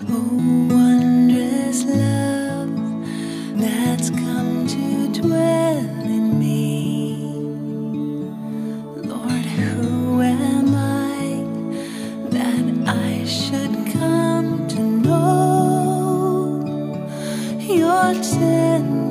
Oh, wondrous love that's come to dwell in me. Lord, who am I that I should come to know your tender